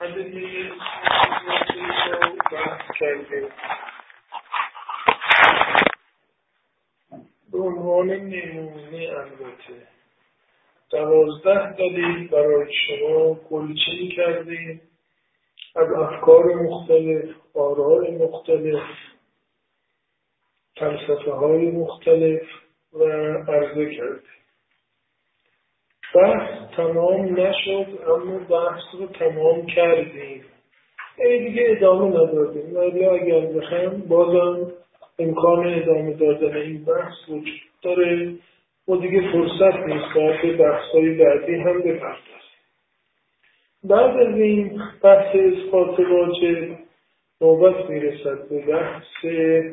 ادله رو بحث کردیم. به عنوان نمونه البته 12 دلیل برای شما گلچین کردیم از افکار مختلف، آراء مختلف، فلسفه های مختلف و عرضه کردیم. بحث تمام نشد اما بحث رو تمام کردیم. دیگه ادامه ندادیم ولی اگر بخوایم بازم امکان ادامه دادن این بحث وجود داره و دیگه فرصت نیست که بحث‌های بعدی هم بپردازیم. بعد از این بحث اثبات واجب نوبت میرسد به بحث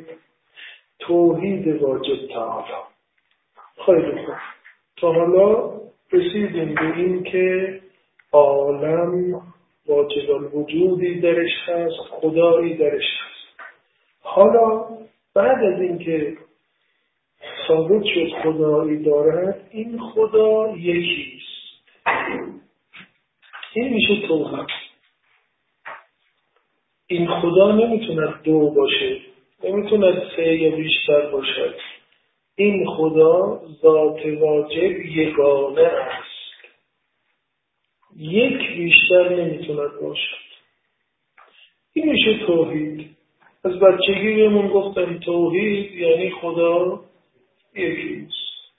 توحید واجب تعالی. خیلی خوب، تا حالا رسیدیم به این که عالم واجب الوجودی درش هست، خدایی درش هست. حالا بعد از این که ثابت شد خدایی دارد، این خدا یکیست. این میشه توحید. این خدا نمیتوند دو باشه، نمیتوند سه یا بیشتر باشد. این خدا ذات واجب یگانه است، یک بیشتر نمیتوند باشد. این میشه توحید. از بچگی بهمون گفتن توحید یعنی خدا یکیست.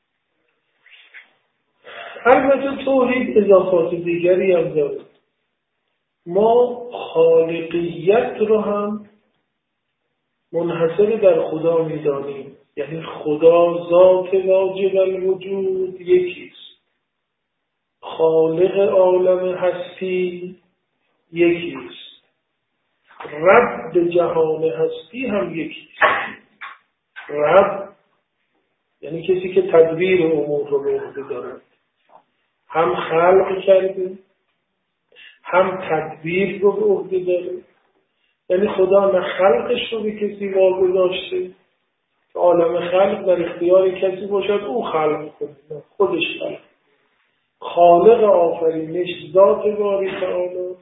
البته توحید اضافات دیگری هم داره. ما خالقیت رو هم منحصر در خدا میدانیم، یعنی خدا ذات واجب الوجود یکیست، خالق عالم هستی یکیست، رب جهان هستی هم یکیست. رب یعنی کسی که تدبیر امور رو به عهده دارد، هم خلق کرده هم تدبیر رو به عهده داره. یعنی خدا نه خلقش رو به کسی واگذاشته که عالم خلق در اختیار کسی باشد او خلق کنه، خودش خلق. خالق آفرینش ذات باری تعالی،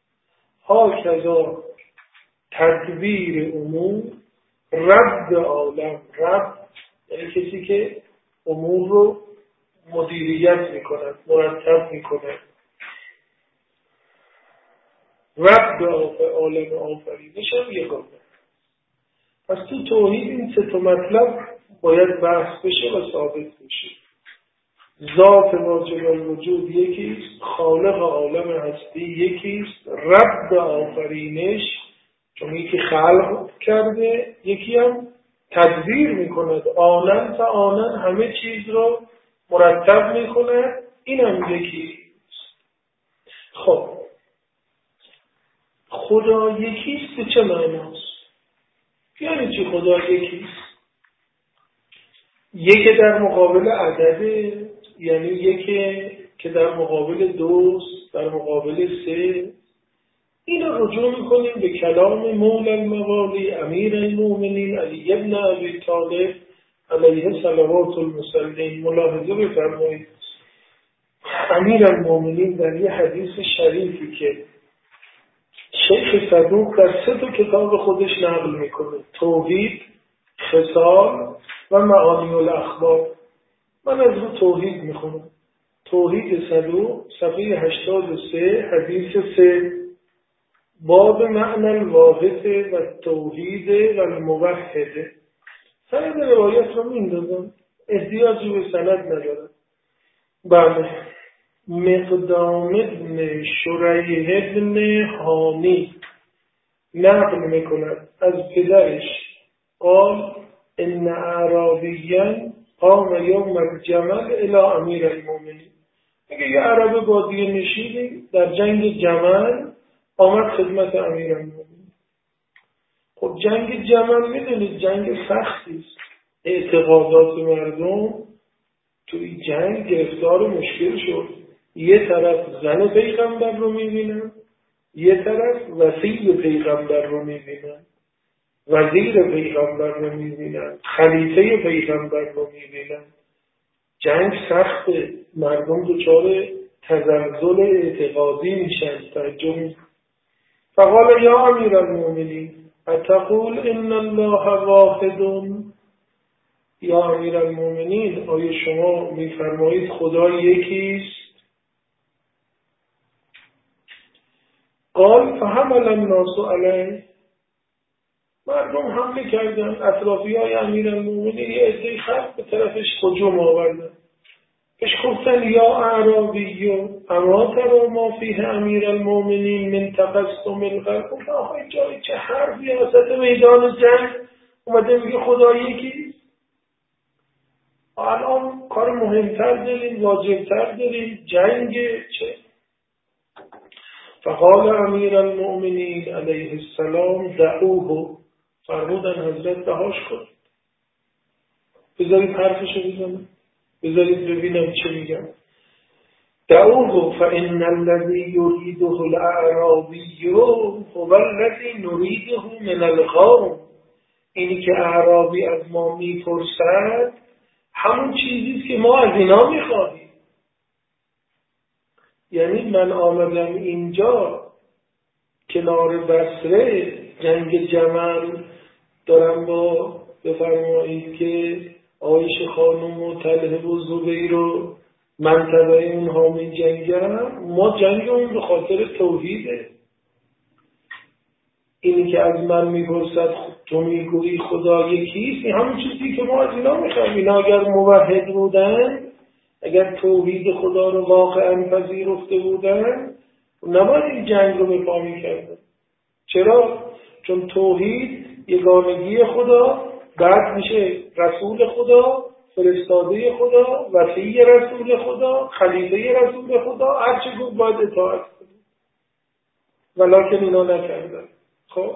هاکذا تدبیر امور رب عالم. رب یعنی کسی که امور رو مدیریت میکند، مرتب میکند. رب عالم آفرینش هم یگانه. پس تو توحید این سه تا مطلب باید بحث بشه و ثابت بشه. ذات واجب الوجود یکیست، خالق عالم هستی یکیست، رب آفرینش چون یکی خلق کرده، یکی هم تدبیر میکند، آنن تا آنن همه چیز رو مرتب میکند، این هم یکیست. خب خدا یکیست به چه معناست؟ یعنی چی خدا یکیست؟ یکی در مقابل عدده، یعنی یکی که در مقابل دوست، در مقابل سه. این رو رجوع میکنیم به کلام مولا الموالی امیر المؤمنین علی ابن ابی طالب علیه صلوات المسلمین. ملاحظه بفرمایید امیر المؤمنین در یه حدیث شریفی که شیخ صدوق در سه تا کتاب خودش نقل میکنه، توحید، خصال و معانی الاخبار. من از رو توحید میخونم. توحید صدوق صفحه 83 حدیث 3 باب معنی الواحد و توحید و الموحد. سند روایت رو میندازم، احتیاجی به سند ندارم. بله، مقدام ابن شریح ابن حامی نقل میکند از پدرش قال ان اعرابیا قام یوم الجمل الى امیر المؤمنین. میگه یه عرب بادیه نشینی در جنگ جمل آمد خدمت امیر المؤمنین. خب جنگ جمل میدونید جنگ سختی است. اعتقادات مردم توی جنگ گرفتار مشکل شد. یه طرف زن پیغمبر رو میبینن، یه طرف وسیع پیغمبر رو میبینن، وزیر پیغمبر رو میبینن، خلیفه پیغمبر رو میبینن. جنگ سخته، مردم دچار تزلزل اعتقادی میشن. تعجب فقال یا امیر المؤمنین اتقول ان الله واحد؟ یا امیر المؤمنین آیا شما میفرمایید خدا یکیست؟ قال فحمل الناس علیه، مردم حمله کردن، اطرافیای امیرالمومنین یه عده خلق به طرفش هجوم آوردن، بهش گفتن یا اعرابی اما ترى ما فیه امیرالمومنین من تقسم القلب. گفتن آهای جای چه حرفی وسط میدان جنگ اومده میگه خدا یکی؟ الان کار مهمتر داریم، واجبتر داریم، جنگ چه؟ فقال امیرالمومنین علیه السلام دعوه، فرمودن حضرت رهاش کن، بذارید حرفشو بزنم، بذارید ببینم چه میگم. دعوه فإن الذي يريده الأعرابي هو الذي نريده من القوم. اینی که اعرابی از ما میپرسد همون چیزیست که ما از اینا میخواهیم. یعنی من آمدم اینجا کنار بصره جنگ جمل دارم با بفرمایید که عایشه خانم و طلحه و زبیر رو منطقه اونها می جنگم. ما جنگ اون به خاطر توحیده. اینی که از من میپرسد تو میگویی خدا یکیست، این همون چیزی که ما از اینا میخوایم. اینا اگر موحد بودن، اگر توحید خدا رو واقعا پذیرفته بودن، نباید این جنگ رو به پا میکردن. چرا؟ چون توحید یگانگی خدا، بعد میشه رسول خدا، فرستاده خدا، وصی رسول خدا، خلیفه رسول خدا، هرچه گفت باید اطاعت کنید. ولکن اینا نکردن. خب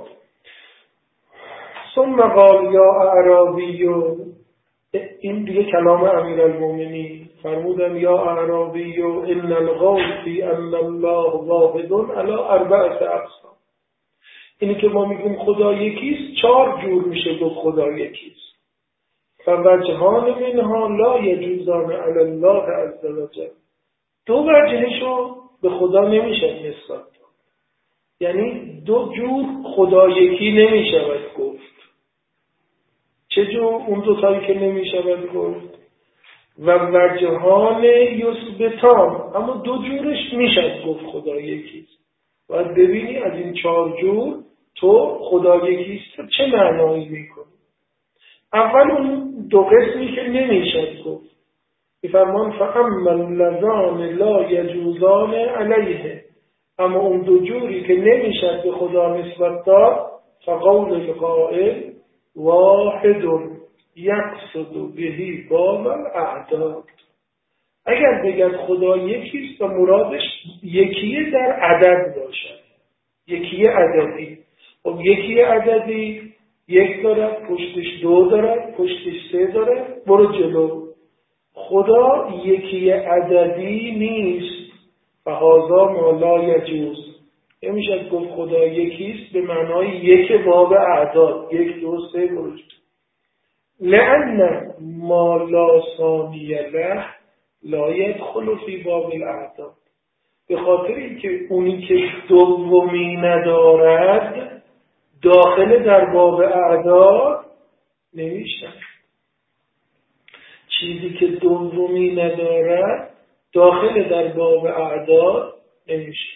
ثم قال یا اعرابی، این دیگه کلام امیرالمومنین، فرمودن یا اعرابی ان القول فی ان الله واحد علی اربعه اقسام. اینی که ما میگیم خدا یکیست 4 جور میشه گفت خدا یکیست. فوجهان منها لا یجوزان علی الله عز وجل. 2 وجهشو به خدا نمیشه نسبت داد. یعنی 2 جور خدا یکی نمیشود گفت. چه جور؟ اون 2 تایی که نمیشود گفت. و وجهان یثبتان، اما 2 جورش میشه گفت خدا یکیست. باید ببینی از این 4 جور تو خدا یکیست چه معنایی میکنی. اول اون 2 قسمی که نمیشه گفت، میفرمان فاما اللذان لا یجوزان علیه، اما اون 2 جوری که نمیشه به خدا نسبت داد، فقول القائل واحد یقصد بهی باب الاعداد. اگر بگد خدا یکیست و مرادش یکیه در عدد باشد، یکیه عددی. خب یکیه عددی 1 دارد، پشتش 2 دارد، پشتش 3 دارد، برو جلو. خدا یکیه عددی نیست. فهذا ما لا یجوز. نمیشه گفت خدا یکیست به معنای 1 باب اعداد، 1 2 3 برو جلو. لأن ما لا ثانی له لا يدخل فی باب الاعداد. به خاطر اینکه اونی که دومی ندارد داخل در باب اعداد نمیشه. چیزی که دومی ندارد داخل در باب اعداد نمیشه.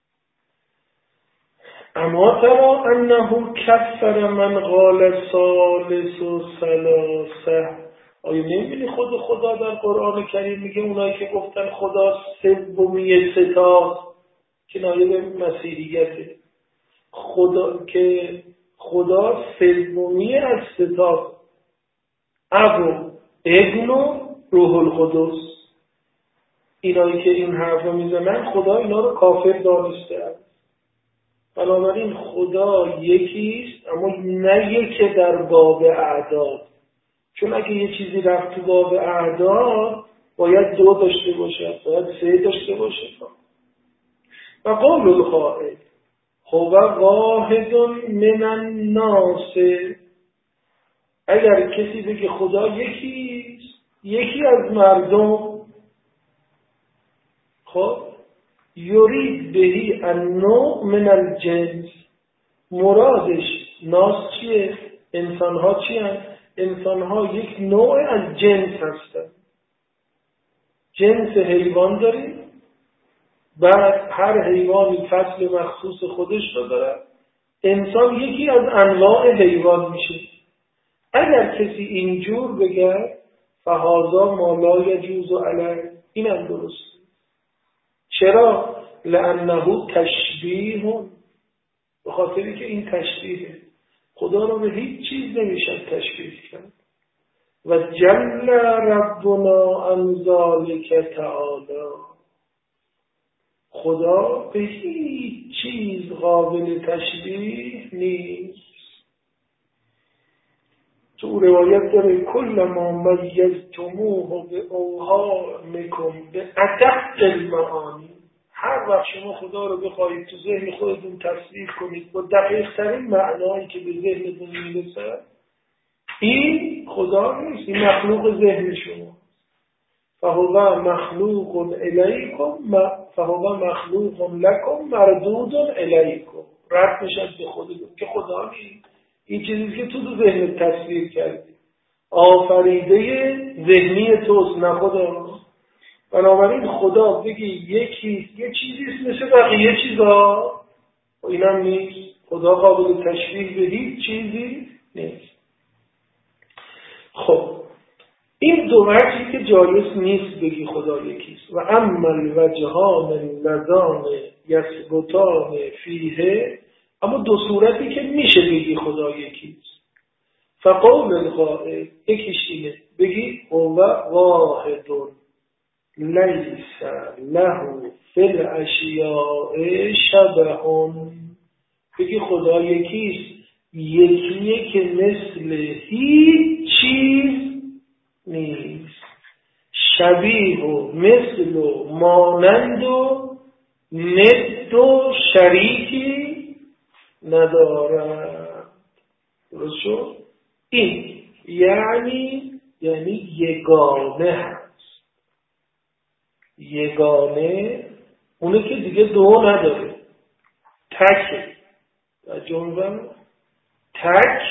اما ترى انه کفر من قال ثالث و ثلاثه. آیا نمی‌بینی خود خدا در قرآن کریم میگه اونایی که گفتن خدا سومی 3 تاست، کنایه به مسیحیته، خدا که خدا سومی از 3 تاست، اب و ابن و روح القدس. اینایی که این حرف رو میزنن خدا اینا رو کافر دانسته است. بنابراین خدا یکیست، اما نه یک در باب اعداد. چون اگه یه چیزی رفت تو باب اعداد باید 2 داشته باشه، باید 3 داشته باشه. و قول القائل هو واحد من الناس. اگر کسی بگه خدا یکیست، یکی از مردم، خب یرید بهی النوع من الجنس، مرادش ناس چیه؟ انسانها چی هستند؟ انسانها یک نوع از جنس هستند. جنس حیوان داریم، بعد هر حیوانی فصل مخصوص خودش رو داره. انسان یکی از انواع حیوان میشه. اگر کسی اینجور بگه فهذا ما لا یجوز علیه، اینم درست. چرا؟ لانه تشبیه، به خاطری که این تشبیهه. خدا رو به هیچ چیز نمیشه تشبیه کرد. و جل ربنا عن ذلک تعالی، خدا به هیچ چیز قابل تشبیه نیست. تو روایت داره کل ما میزتموه به اوهامکم به ادق المعانی، هر وقت شما خدا رو بخواهید تو ذهن خودتون تصویر کنید با دقیق ترین معنایی که به ذهنتون میرسه، این خدا نیست، این مخلوق ذهن شما. فهو مخلوق الیکم فهو مخلوق لکم مردود الیکم، رد میشد به خودتون که خدا نیست، این چیزی که تو ذهنت تصویر کردی آفریده ذهنی توست، نه خدا. بنابراین خدا بگی یکی یه چیزیست مثل بقیه چیزا، اینم نیست. خدا قابل تشبیه به هیچ چیزی نیست. خب این دو وجهی که جایز نیست بگی خدا یکیست. و اما الوجهان اللذان یثبتان فیه، اما دو صورتی که میشه بگی خدا یکیست. فقول القائل، یکیش اینه بگی هو واحد لیس له فی الاشیاء شبه، بگی خدا یکیست، یکیه که مثل هیچ چیز نیست، شبیه و مثل و مانند و ند و شریکی ندارد. درست شد؟ این یعنی یگانه هست. یگانه اونه که دیگه دو نداره، تکه. جنبن تک،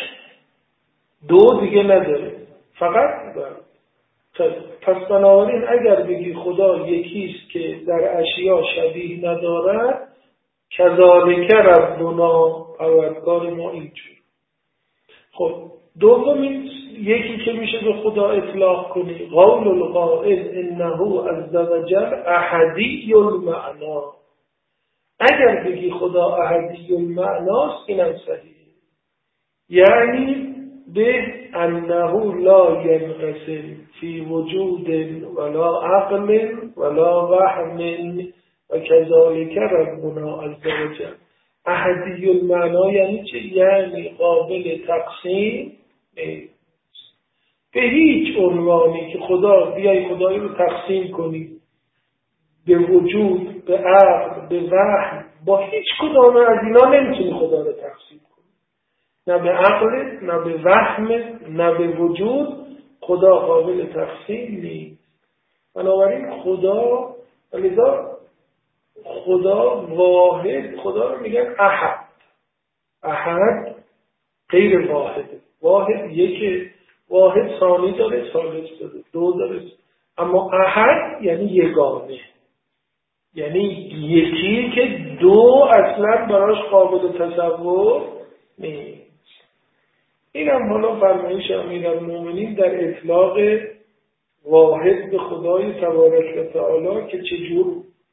دو دیگه نداره، فقط داره. پس بنابراین اگر بگی خدا یکیست که در اشیا شبیه ندارد، کذالک ربنا، پروردگار ما اینجور. خب دومین یکی که میشه به خدا اطلاق کنی، قول القائل انه عز وجل احدی المعنا. اگر بگی خدا احدی المعناست، اینم صحیح، یعنی به انه لا ینقسم فی وجود ولا عقل ولا وهم و کذالک ربنا عز وجل. احدی المعنا یعنی چه؟ یعنی قابل تقسیم نیست. به هیچ عنوانی که خدا بیای خدایی رو تقسیم کنی به وجود، به عقل، به وهم، با هیچ کدام از اینا نمیتونی خدا رو تقسیم کنی. نه به عقل، نه به وهم، نه به وجود، خدا قابل تقسیم نیست. بنابراین خدا، لذا خدا واحد، خدا رو میگن احد. احد غیر واحده. واحد یک، واحد ثانی داره، ثالث داره، دو داره، اما احد یعنی یگانه، یعنی یکی که دو اصلا براش قابل تصور نیست. این هم حالا فرمایش امیرالمومنین در اطلاق واحد به خدای تبارک و تعالی که چجور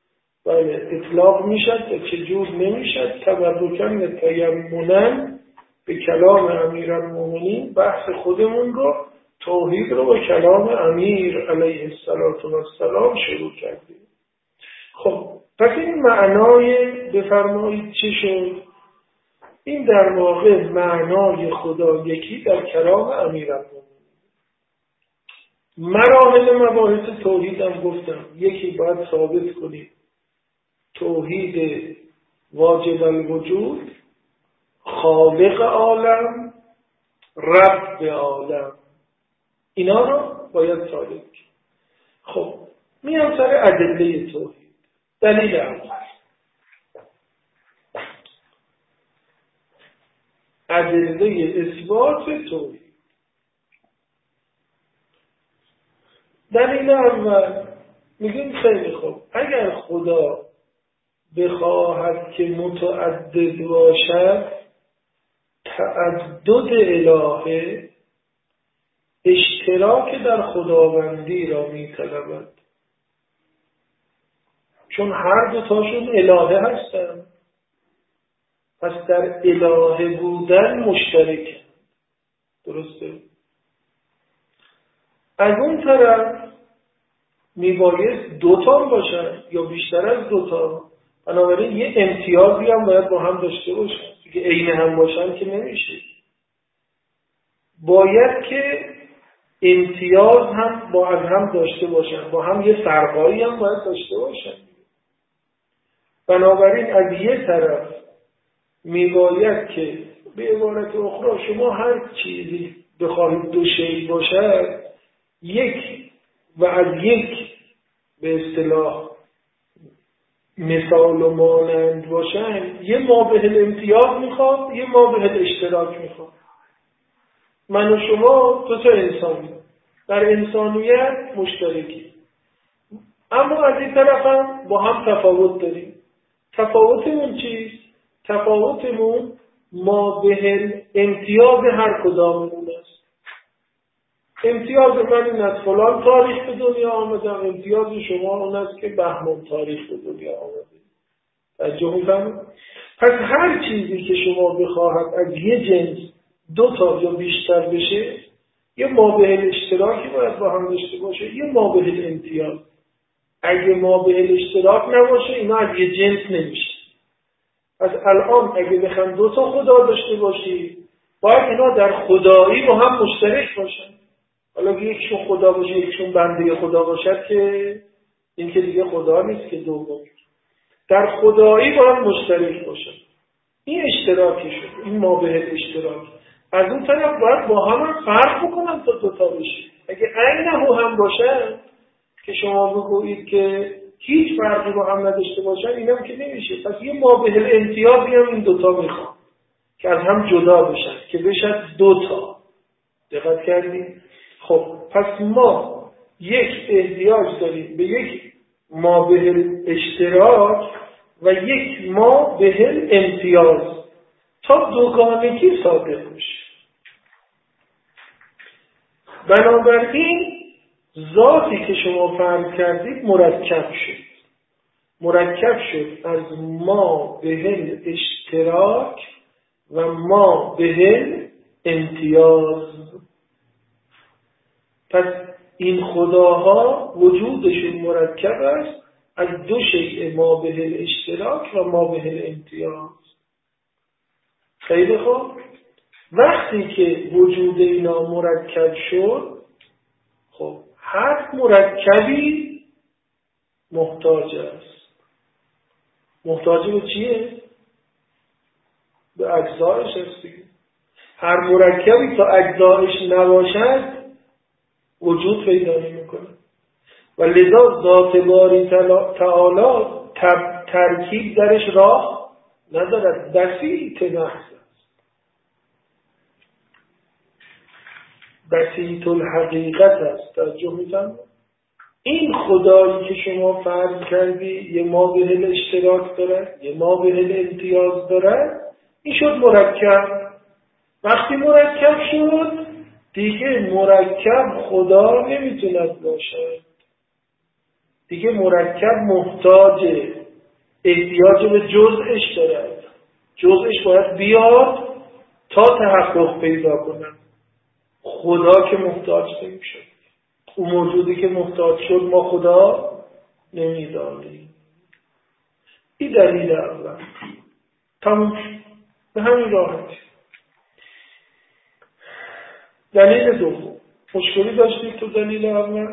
اطلاق میشد و چجور نمیشد. تبرکاً تیمناً به کلام امیرالمومنین بحث خودمون رو، توحید رو با کلام امیر علیه السلام شروع کردیم. خب پس این معنای بفرمایید چه شد؟ این در واقع معنای خدا یکی در کلام امیرالمومنین. مراحل مباحث توحید هم گفتم، یکی باید ثابت کنید توحید واجب الوجود، خالق عالم، رب عالم، اینا رو باید ثابت کنید. خب میام سر ادله توحید. دلیل اول، ادله اثبات توحید. دلیل اول میگیم خیلی خوب، اگر خدا بخواهد که متعدد باشد، تعدد الهه اشتراک در خداوندی را میطلبد، چون هر دوتاشون الهه هستن، پس در الهه بودن مشترک. درسته؟ از اون طرف میبایست دوتا باشن یا بیشتر از دوتا، بنابراین یه امتیازی هم باید با هم داشته باشن، دیگه عین هم باشن که نمیشه، باید که امتیاز هم با از هم داشته باشن، با هم یه فرقایی هم باید داشته باشن. بنابراین از یه طرف میباید که به عبارت اخرى شما هر چیزی بخواهید دو شیء باشد، یک و از یک به اصطلاح مثال و مانند باشن، یه مابه الامتیاز میخواد، یه مابه الاشتراک میخواد. من و شما دو تا انسانی در انسانیت مشترکی، اما از این طرف هم با هم تفاوت داریم. تفاوتمون چیست؟ تفاوتمون مابه امتیاز هر کداممون است. امتیاز من این از فلان تاریخ به دنیا آمدم، امتیاز شما اون است که بهمن تاریخ به دنیا آمده. توجه می‌کنید؟ پس هر چیزی که شما بخواهد از یه جنس دو تا یا بیشتر بشه، یه مابه الاشتراکی باید با هم داشته باشه، یه مابه الامتیاز. اگه مابه الاشتراک نباشه اینا از یه جنس نمیشه. پس الان اگه بخوام دو تا خدا داشته باشی، باید اینا در خدایی با هم مشترک باشن. حالا یکشون خدا باشه یکشون بنده خدا باشد که این که دیگه خدا نیست که دوم. در خدایی با هم مشترک باشن. این اشتراکی شد، این مابه اشتراک. از اون طرف باید با هم فرق بکنن تا دوتا بشه. اگه عینه هم باشن که شما بگویید که هیچ فرقی با هم نداشته باشن، اینم که نمیشه. پس یه مابه الامتیازی هم این دوتا میخوان که از هم جدا بشن، که بشن دوتا. دقت کردیم؟ خب پس ما یک احتیاج داریم به یک مابه اشتراک و یک مابه امتیاز تا دوگانگی صادق بشه. بنابراین ذاتی که شما فهم کردید مرکب شد. مرکب شد از مابه اشتراک و مابه امتیاز. پس این خداها وجودشون مرکب است از دو شیء مابه اشتراک و مابه امتیاز. خیلی خوب. وقتی که وجود اینا مرکب شد، خب هر مرکبی محتاج است. محتاج به چیه؟ به اجزایش است دیگه. هر مرکبی تا اجزایش نباشد وجود پیدا نمی‌کنه. و لذا ذات باری تعالی ترکیب درش راه ندارد، بسیط محض است، بسیط الحقیقت است. توجه می‌کنید؟ این خدایی که شما فرض کردی یه مابه الاشتراک دارد، یه مابه الامتیاز دارد، این شد مرکب. وقتی مرکب شد دیگه مرکب خدا نمیتوند باشد. دیگه مرکب محتاج احتیاج به جزءش دارد. جزءش باید بیاد تا تحقق پیدا کنند. خدا که محتاج نمیشد. اون موجودی که محتاج شد ما خدا نمیدانیم. این دلیل اول. تموم به همین راحتی. دلیل دوم. مشکلی داشتید تو دلیل اول؟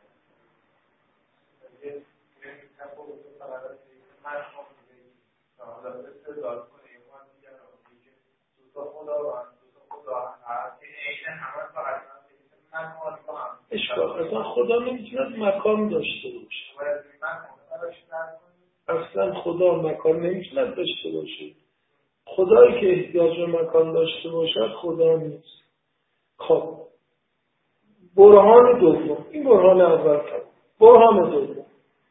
اشکال اصلا خدا نمیتوند مکان داشته باشه. اصلا خدا مکان نمیتوند داشته باشه. خدایی که احتیاج به مکان داشته باشد خدا نیست. خب برهان دوم، این برهان اول کرد. برهان دوم،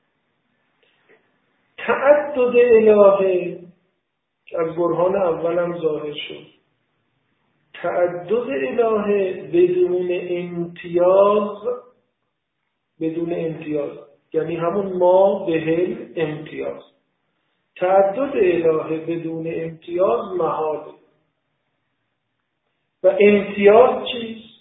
تعدد الهه که از برهان اولم ظاهر شد. تعدد الهه بدون امتیاز، یعنی همون ما به امتیاز. تعدد الهه بدون امتیاز محاله. و امتیاز چیست؟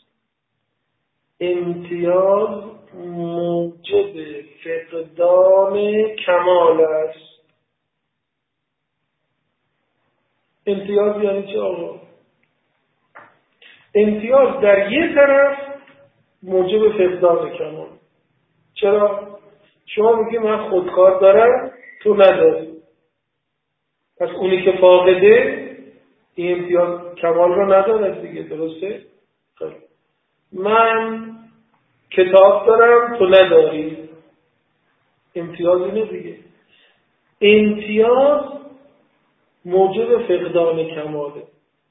امتیاز موجب فقدان کمال است. امتیاز یعنی چه آقا؟ امتیاز در یه طرف موجب فقدان کمال. چرا؟ شما میگی من خودکار دارم تو نداری، پس اونی که فاقده این امتیاز کمال رو ندارد دیگه، درسته؟ خیلی. من کتاب دارم تو نداری، امتیاز اینه دیگه. امتیاز موجب فقدان کماله،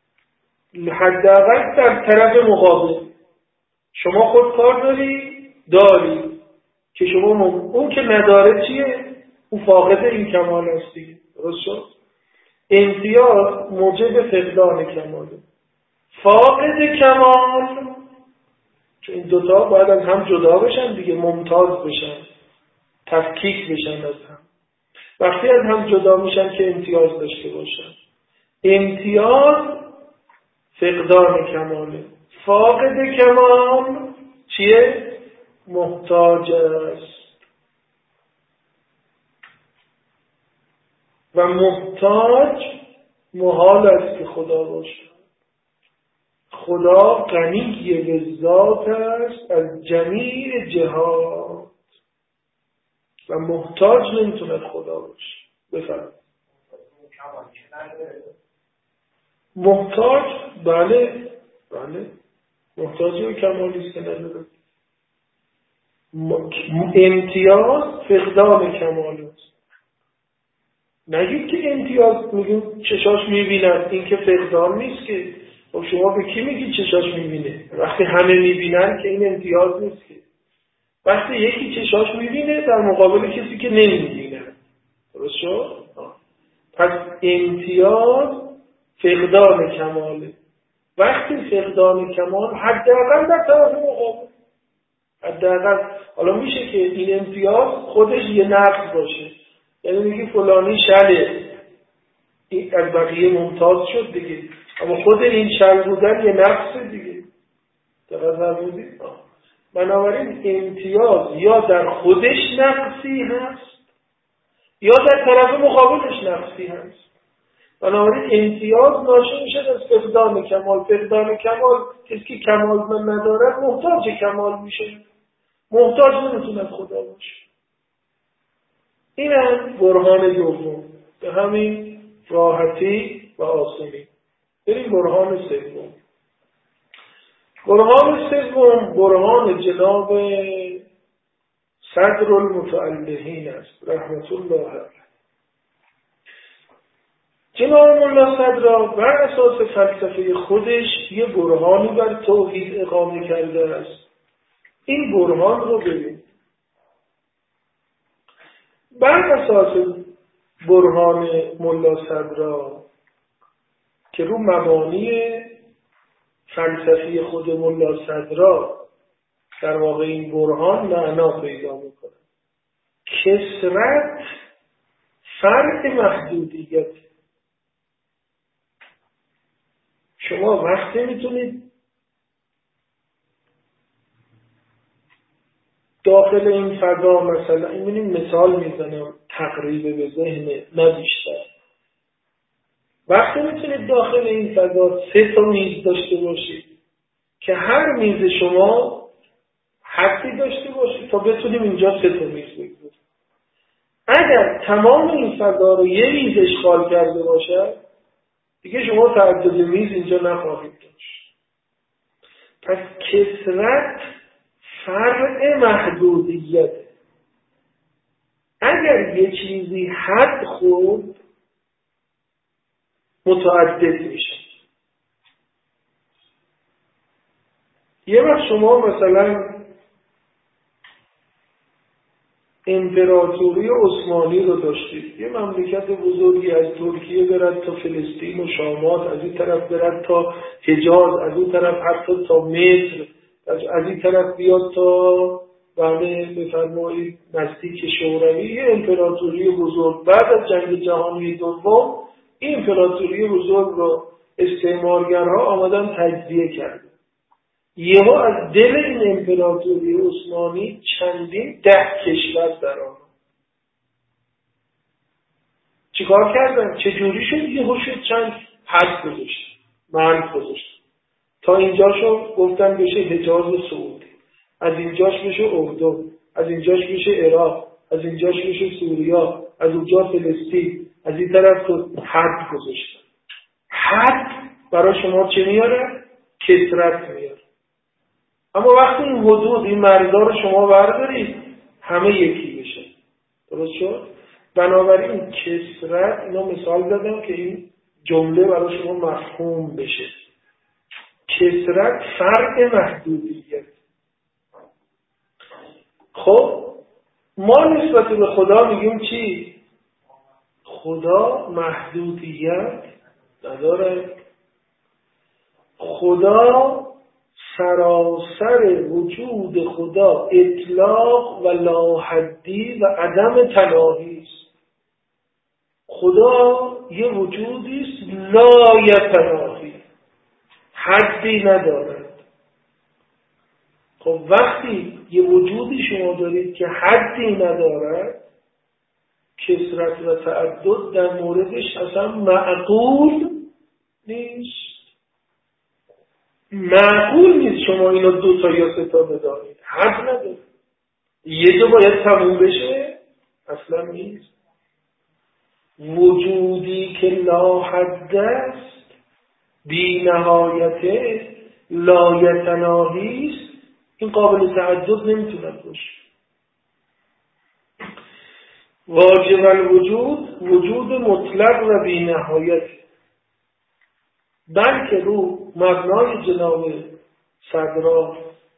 حداقل در طرف مقابل. شما خودکار داری که شما اون که نداره چیه؟ اون فاقد این کمال است دیگه، درست شد؟ امتیاز موجب فقدان کماله. فاقد کمال، چون این دوتا باید از هم جدا بشن دیگه، ممتاز بشن، تفکیک بشن از هم. وقتی از هم جدا میشن که امتیاز داشته باشن. امتیاز فقدان کماله. فاقد کمال چیه؟ محتاج است. و محتاج محال است که خدا باشه. خدا غنی به ذات است از جمیع جهات و محتاج نمیتوند خدا باشه. بفرمایید. محتاج بله محتاج به کمالی است که نداره. امتیاز فقدان کمال است. نگید که امتیاز میگیم چشاش میبیند، این که فقدان نیست که. خب شما به کی میگید چشاش میبینه؟ وقتی همه میبینن که این امتیاز نیست که. وقتی یکی چشاش میبینه در مقابل کسی که نمیبینه، درست شد؟ پس امتیاز فقدان کماله. وقتی فقدان کمال حداقل در طرف مقابل، حداقل حالا میشه که این امتیاز خودش یه نقص باشه، یعنی میگی فلانی شله از بقیه ممتاز شد دیگه، اما خود این شل بودن یه نقص دیگه. توجه بودید؟ بنابراین امتیاز یا در خودش نقصی هست یا در طرف مقابلش نقصی هست. بنابراین امتیاز ناشی میشه از فقدان کمال. فقدان کمال، کسی که کمال من ندارد محتاج کمال میشه، محتاج نمیتونه خدا باشه. این هم برهان دوم، به همین راحتی و آسانی. بریم برهان سوم. برهان سوم برهان جناب صدر المتعلهین است رحمت الله علیه. جناب مولا صدر بر اساس فلسفه خودش یه برهانی بر توحید اقامه کرده است. این برهان رو ببین. بر اساس برهان مولا صدر که رو مبانی فلسفی خود مولا صدر در واقع این برهان معنا پیدا میکنه. کثرت فرع محدودیت. شما وقتی میتونید داخل این فضا، مثلا این مثال میزنم تقریبا به ذهن نه بیشتر، وقتی میتونید داخل این فضا 3 تا میز داشته باشید که هر میز شما حدی داشته باشید تا بتونیم اینجا 3 تا میز بگذاریم. اگر تمام این فضا رو یه میز اشغال کرده باشه دیگه شما تعدد میز اینجا نخواهید داشت. پس کثرت فرع محدودیت. اگر یه چیزی حد خورد متعدد میشن. یه وقت شما مثلا امپراتوری عثمانی رو داشتید، یه مملکت بزرگی از ترکیه برد تا فلسطین و شامات، از این طرف برد تا حجاز، از اون طرف حتی تا مصر، از این طرف بیاد تا بفرمایید نزدیک شوروی. یه امپراتوری بزرگ. بعد از جنگ جهانی دوم این امپراتوری بزرگ رو استعمارگرها آمدن تجزیه کردن. یهو از دل این امپراتوری عثمانی چندین 10 کشور در آمد. چیکار کردن؟ چجوری شد؟ یهو شد چند حد گذاشت، مرز گذاشت. تا اینجاشو گفتن بشه حجاز سعودی، از اینجاش بشه اردن، از اینجاش بشه عراق، از اینجاش بشه سوریا، از اونجا فلسطین، از این طرف تو حد گذاشتن. حد برای شما چه میاره؟ کثرت میاره. اما وقتی این حدود، این مرزا رو شما بردارید همه یکی بشه. درست شد؟ بنابراین کثرت، اینا مثال زدم که این جمله برای شما مفهوم بشه. کثرت فرق محدودیت. خب ما نسبت به خدا میگیم چی؟ خدا محدودیت نداره. خدا سراسر وجود خدا اطلاق و لاحدی و عدم تناهی است. خدا یه وجودی است لا یتناهی، حدی ندارد. خب وقتی یه وجودی شما دارید که حدی ندارد، کثرت و تعدد در موردش اصلا معقول نیست. معقول نیست شما اینو 2 تا یا 3 تا بدانید. حد نداره. یه جا باید تموم بشه؟ اصلا نیست. وجودی که لا حد است، بی نهایته، لا یتناهی است، این قابل تعدد نمیتونه باشه. واجب الوجود وجود مطلق و بی نهایت، بلکه رو مبنای جناب صدرا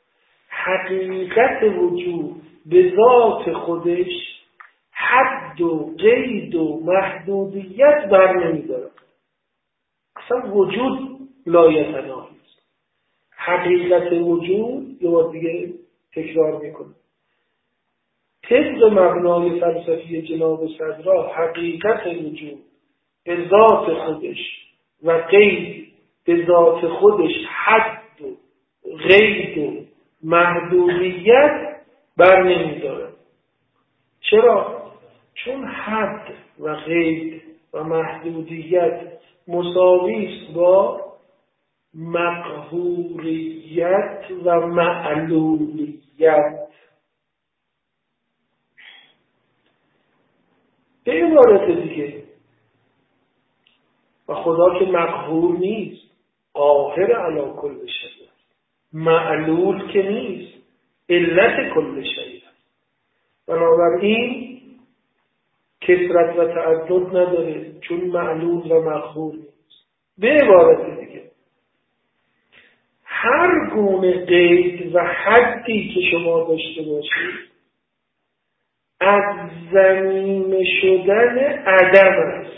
حقیقت وجود به ذات خودش حد و قید و محدودیت بر نمی‌دارد. اصلا وجود لایتناهی است. حقیقت وجود، یه بار دیگه تکرار میکنه، طبق مبنای فلسفی جناب صدرا حقیقت وجود به ذات خودش و قید به ذات خودش حد و قید و محدودیت بر نمی‌دارد. چرا؟ چون حد و قید و محدودیت مساوی است با مقهوریت و معلولیت. به عبارت دیگه، و خدا که مقهور نیست، قاهر علی کل شیء، معلول که نیست، علت کل شیء. بنابراین کثرت و تعدد نداره چون معلول و مقهور نیست. به عبارت دیگه، هر گونه قید و حدی که شما داشته باشید از ضمیمه شدن عدم است.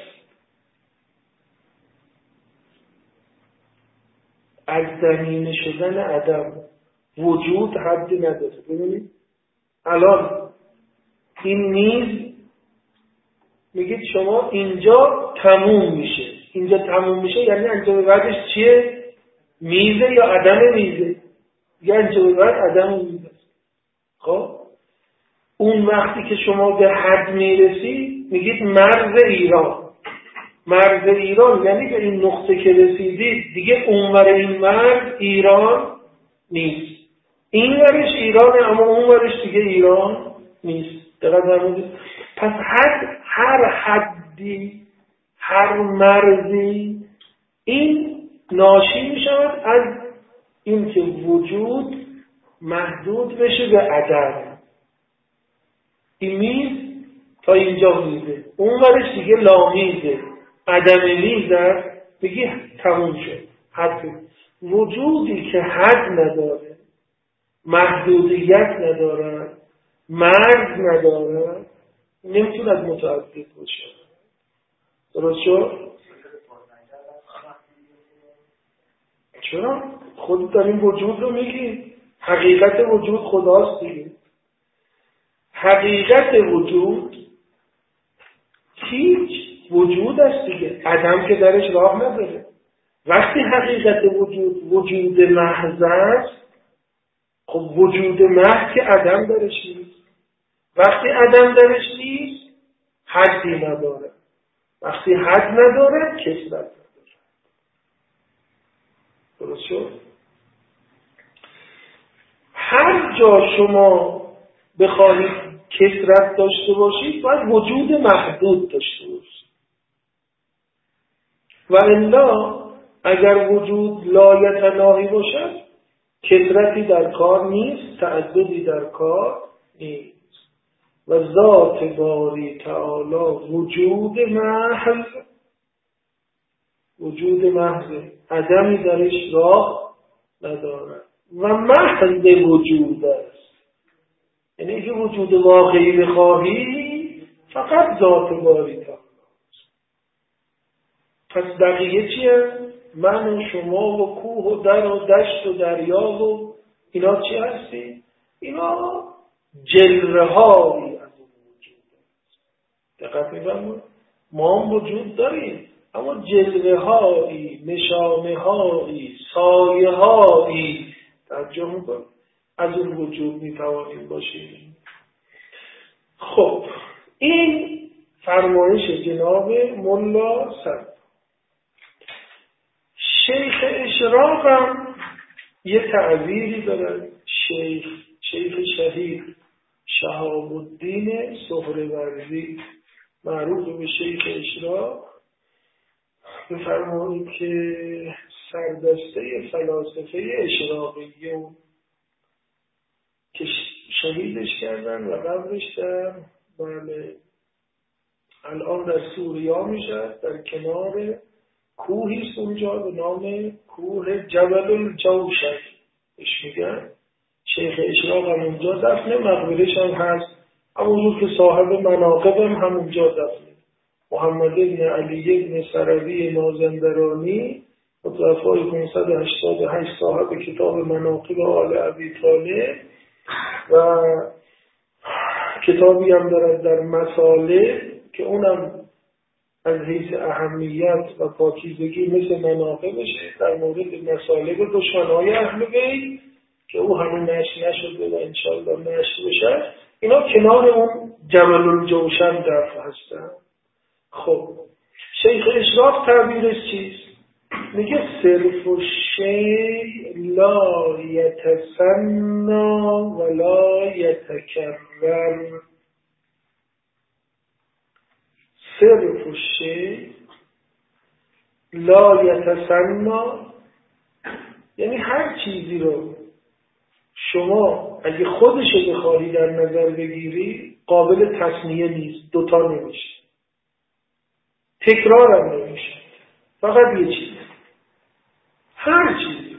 از ضمیمه شدن عدم. وجود حدی نداره. ببینید الان این میز، میگید شما اینجا تموم میشه. اینجا تموم میشه یعنی اینجا به بعدش چیه؟ میزه یا عدم میزه؟ یا اینجا به بعد عدم میزه. خب اون وقتی که شما به حد میرسید میگید مرز ایران. مرز ایران یعنی به این نقطه که رسیدید دیگه اونور این مرز ایران نیست. این ورش ایرانه اما اون ورش دیگه ایران نیست. دقیق فرمودید؟ پس هر حدی، هر مرزی، این ناشی می شود از این که وجود محدود بشه به عدم. این میز تا اینجا میزه، اون ورش دیگه لامیزه، عدم میز است، میگی تموم شد. حد وجودی که حد نداره، محدودیت نداره، مرز نداره، نمیتوند متعدد باشه. درست شد؟ چرا؟ خود داریم وجود رو میگی. حقیقت وجود خداست دیگه. حقیقت وجود هیچ وجود است دیگه. عدم که درش راه نداره. وقتی حقیقت وجود محض است، خب وجود محض که عدم درش نیست. وقتی عدم درش نیست، حدی نداره. وقتی حد نداره، کثرت نداره. درست شد؟ هر جا شما بخواهید کثرت داشته باشید، باید وجود محدود داشته باشید. و الا اگر وجود لایتناهی باشد، کثرتی در کار نیست، تعددی در کار نیست. و ذات باری تعالی وجود محض، عدمی درش راه ندارد و محض وجود است. یعنی که وجود واقعی بخواهی، فقط ذات باری تعالی. پس بقیه چیه؟ من و شما و کوه و در و دشت و دریا و اینا چی هستی؟ اینا جلوه هایی از اون وجود است. دقت می‌فرمایید؟ ما هم وجود داریم، اما جلوه هایی، نشانه هایی، سایه هایی توجه می‌کنید از اون وجود می‌توانیم باشیم. خب این فرمایش جناب ملا صدر. شیخ اشراق هم یه تعبیری داره. شیخ شهید شهاب الدین سهروردی، معروف به شیخ اشراق، بفرمایید که سردسته فلاسفه اشراقیه که شهیدش کردن و قبرش در الان در سوریا میشه، در کنار کوهی است اونجا به نام کوه جبل الجوشن اش میگن. شیخ اشراق هم اونجا دفنه، مقبرش هم هست همونجور که صاحب مناقب هم همونجا دفنه. محمد ابن علی ابن سروی مازندرانی متوفای 588 صاحب کتاب مناقب آل ابی طالب و کتابی هم دارد در مسالک که اونم از حیث اهمیت و پاکیزگی مثل مناقبشه، در مورد مسالک و دشمنای اهل بیت که او همون نشر نشده و انشاءالله نشر بشه. اینا کنار اون جبل الجوشن دفن هستن. خب شیخ اشراق تعبیرش چیست؟ میگه صرف الشیء لا یتسنا ولا یتکرر. صرف الشیء لا یتسنا یعنی هر چیزی رو شما اگه خودشو بخواهی در نظر بگیری قابل تثنیه نیست، دوتا نمیشه، تکرار هم نمیشه، فقط یه چیز، هر چیزی.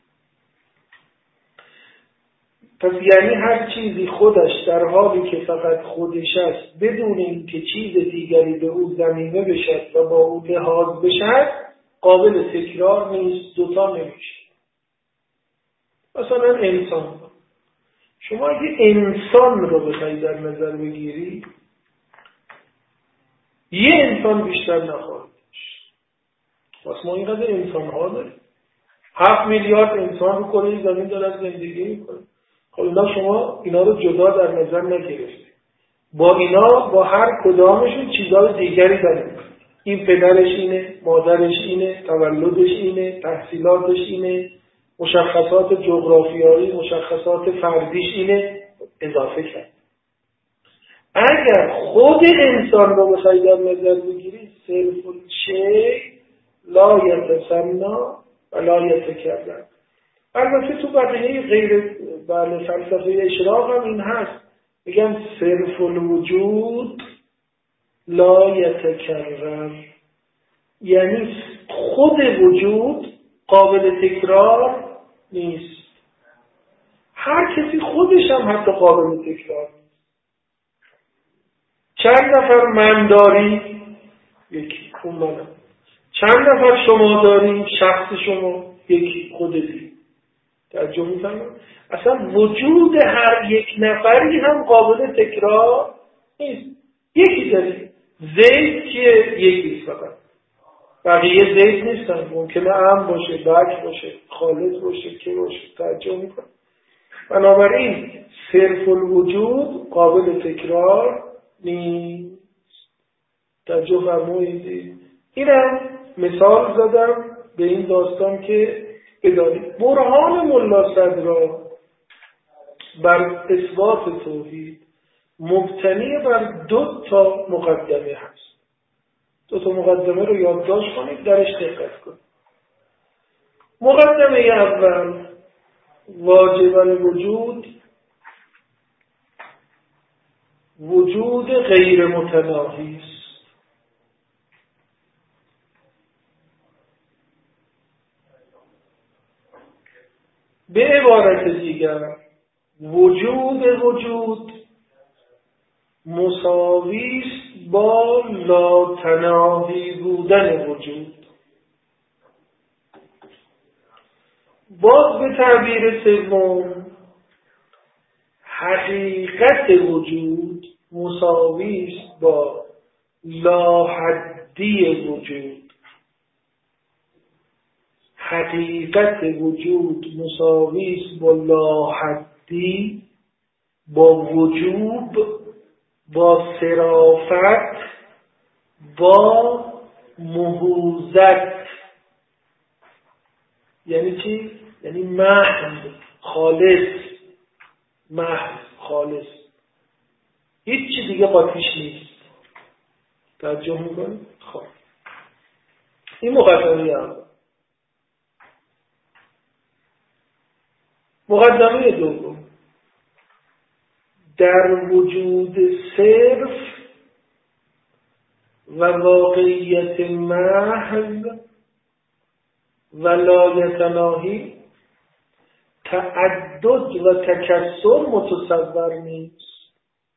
پس یعنی هر چیزی خودش در حالی که فقط خودش است بدون اینکه چیز دیگری به او ضمیمه بشد و با او لحاظ بشد قابل تکرار نیست، دوتا نمیشه. مثلا انسان، شما اگه انسان رو بخوایی در نظر بگیری یه انسان بیشتر نخواهد داشت. پس ما اینقدر انسان ها داریم، 7 میلیارد انسان رو کره زمین دارن زندگی میکنه. خب اینا شما اینا رو جدا در نظر نگرفتید، با اینا با هر کدامشون چیزهای دیگری داریم. این پدرش اینه، مادرش اینه، تولدش اینه، تحصیلاتش اینه، مشخصات جغرافیایی، مشخصات فردیش اینه، اضافه کرد. اگر خود انسان رو بخواید در نظر بگیرید صرف الشیء لا یتسنا و لا یتکرر. البته تو بقیه غیر فلسفه اشراق هم این هست، میگن صرف الوجود لا یتکرر، یعنی خود وجود قابل تکرار نیست. هر کسی خودش هم حتی قابل تکرار نیست. چند نفر من داری؟ یکی، اون منم. چند نفر شما داریم؟ شخص شما یکی، خودتی. توجه می‌کنید؟ اصلا وجود هر یک نفری هم قابل تکرار نیست. یکی داریم. زید که یکی فقط. بقیه زید نیستن. ممکنه ام باشه، بکر باشه، خالد باشه، که باشه. توجه می‌کنید؟ بنابراین صرف الوجود قابل تکرار نیست. توجه فرمایید. اینم مثال زدم به این داستان که بدانید برهان ملا صدرا بر اثبات توحید مبتنی بر 2 تا مقدمه هست. 2 تا مقدمه رو یادداشت کنید، درش دقت کنید. مقدمه اول واجب الوجود وجود غیر متناهی است. به عبارت دیگر وجود مساوی است با لاتناهی بودن وجود. باز به تعبیر سوم حقیقت وجود مساوی است با لاحدی وجود. حقیقت وجود مساوی است با لاحدی، با وجوب، با صرافت، با مهوزت. یعنی چی؟ یعنی محض، خالص، محض، خالص. هیچ چی دیگه قاطیش نیست. توجه میکنید؟ خب این مقدمه اول. مقدمه دوم در وجود صرف و واقعیت محض و لایتناهی تعدد و تکثر متصور نیست.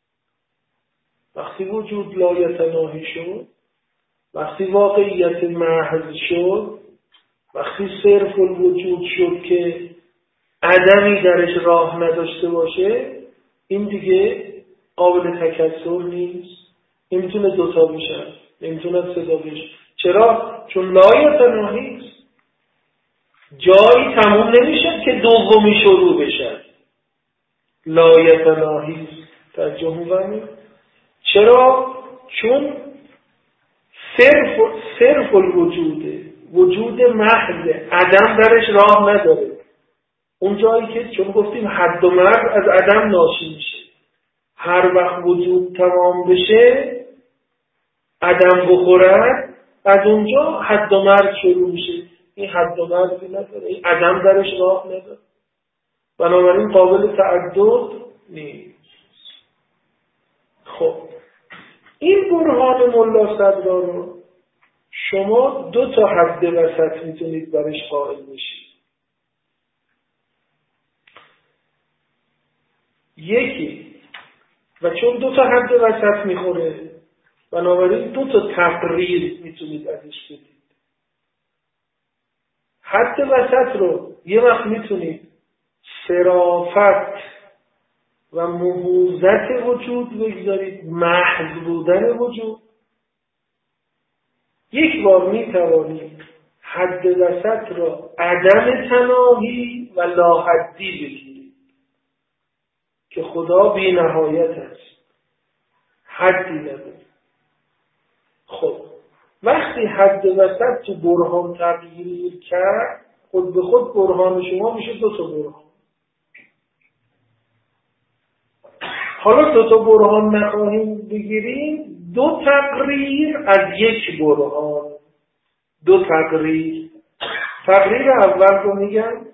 وقتی وجود لایتناهی شد، وقتی واقعیت محض شد، وقتی صرف الوجود شد که عدمی درش راه نداشته باشه، این دیگه قابل تکثر نیست. نمیتونه 2 تا بشه، نمیتونه 3 تا بشه. چرا؟ چون لایتناهی است. جایی تموم نمیشه که دومی شروع بشه. لایتناهی است. توجه می‌کنید؟ چرا؟ چون صرف الوجوده، وجود محض، عدم درش راه نداره. اون جایی که چون گفتیم حد و مرز از عدم ناشی میشه، هر وقت وجود تمام بشه، عدم بخورد، از اونجا حد و مرز شروع میشه. این حد و مرزی نداره، این عدم درش راه نداره، بنابراین قابل تعدد نیست. خب این برهان ملا صدرا رو شما 2 تا حد وسط میتونید برش قائل بشید. یکی، و چون 2 تا حد وسط میخوره، بنابراین 2 تا تقریر میتونید ازش بدید. حد وسط رو یه وقت میتونید صرافت و مهوزت وجود بگذارید، محض بودن وجود. یک بار میتوانید حد وسط را عدم تناهی و لاحدی بگیرید که خدا بی نهایت است، حدی نداره. خب وقتی حد وسط تو برهان تغییر کرد، خود به خود برهان شما میشه 2 تا برهان. حالا 2 تا برهان نخواهیم بگیریم، 2 تقریر از یک برهان. 2 تقریر. تقریر اول رو میگم.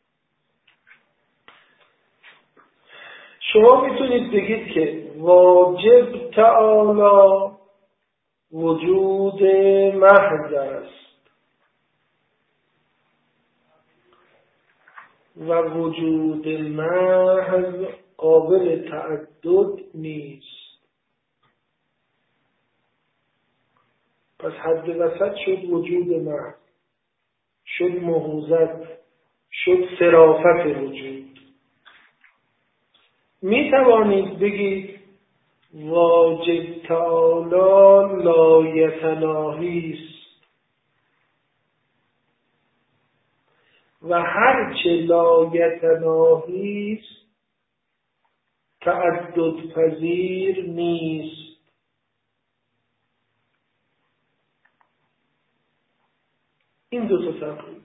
شما میتونید بگید که واجب تعالی وجود محض است و وجود محض قابل تعدد نیست. پس حد وسط شد وجود محض، شد محوزت، شد صرافت وجود. می توانید بگید واجب تعالی لایتناهی است و هرچه لایتناهی است تعدد پذیر نیست. این دو تا تفریق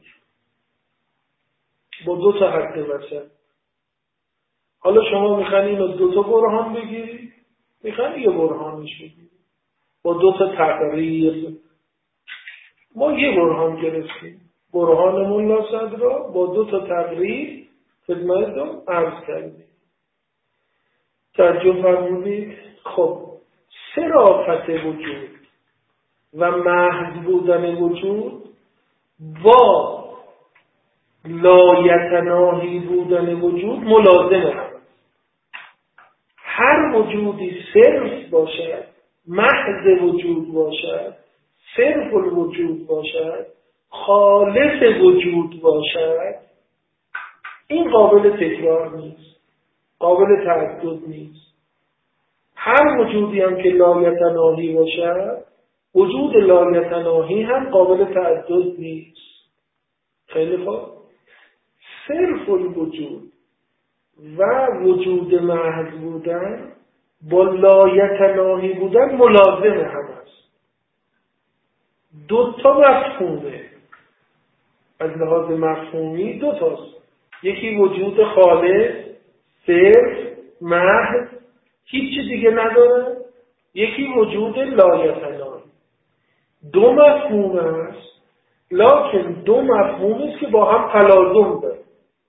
با دو تا حد وسط. حالا شما میخواین اینو دو تا برهان بگیرید، میخواین یه برهانش بگیرید با دو تا تقریر. ما یه برهان گرفتیم، برهان ملا صدرا با دو تا تقریر خدمتتون عرض کردیم. توجه فرمودید؟ خب صرافت وجود و محض بودن وجود با لایتناهی بودن وجود ملازمه. هر وجودی صرف باشد، محض وجود باشد، صرف الوجود باشد، خالص وجود باشد، این قابل تکرار نیست، قابل تعدد نیست. هر وجودی هم که لایتناهی باشد، وجود لایتناهی هم قابل تعدد نیست. خیلی خوب. صرف الوجود و وجود محض بودن با لایتناهی بودن ملازم هم است. دو تا مفهومه، از لحاظ مفهومی دو تاست. یکی وجود خالص صرف محض هیچ دیگه نداره، یکی وجود لایتناهی. دو مفهوم است، لکن دو مفهوم است که با هم تلازم داره.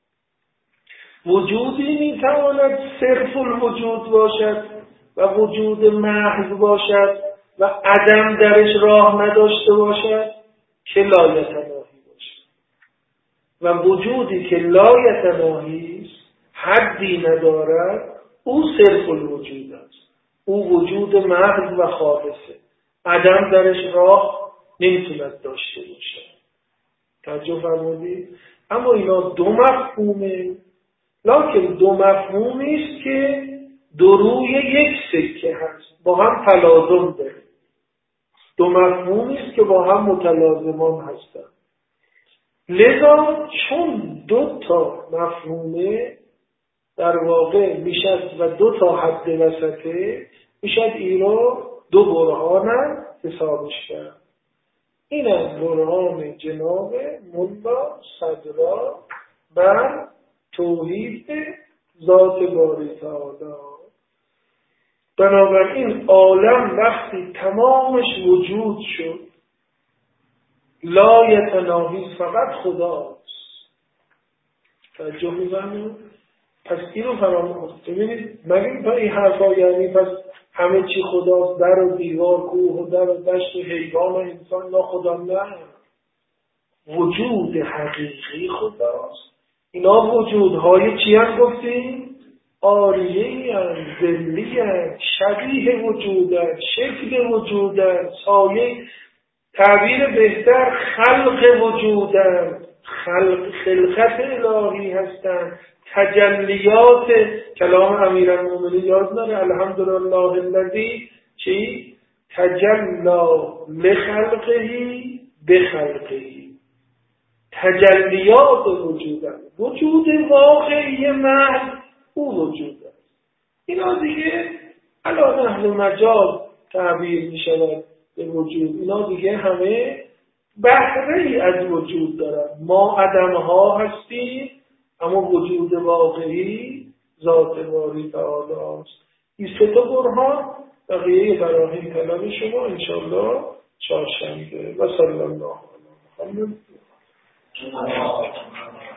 وجودی میتواند صرف الوجود باشد و وجود محض باشد و عدم درش راه نداشته باشد که لایتناهی باشد، و وجودی که لایتناهی است، حدی ندارد، او صرف الوجود است، او وجود محض و خالصه، عدم درش راه نمیتوند داشته باشد. توجه فرمودید؟ اما اینا دو مفهومه، لکن دو مفهومی است که دو روی یک سکه هست، با هم تلازم داره. دو مفهومی است که با هم متلازمان هستند. لذا چون دو تا مفهومه در واقع میشد و دو تا حد وسطه، میشد این رو دو برهان حسابش کرد. این از برهان جناب ملا صدرا بر توحید ذات باری تعالی. بنابراین عالم وقتی تمامش وجود شد، لایتناهی فقط خداست. توجه می‌کنید؟ پس اینو فراموش ببینید، مگه این حرفا یعنی پس همه چی خداست، در و دیوار، کوه و در و دشت و حیوان و انسان لا خدا؟ نه، وجود حقیقی خداست. اینا وجودهای چی هم گفتیم؟ آریه هم، ذلی هم، شبیه وجود هم، شکل وجود هم، سایه، تعبیر بهتر خلق وجود هم، خلقت الهی هستن، تجلیات. کلام امیرالمومنین یاد داره، الحمدلله الذی چی؟ تجلا لخلقه بخلقه. تجلیات وجودن، وجود واقعی محض او وجود است. اینا دیگه علی نحو مجاز تعبیر می شود به وجود. اینا دیگه همه بهره‌ای از وجود دارن. ما عدم‌ها هستیم، اما وجود واقعی ذات باری تعالی است. این سه تا برهان بقیه براهین کلام شما انشاءالله چهارشنبه. و صلی الله علیه و سلم.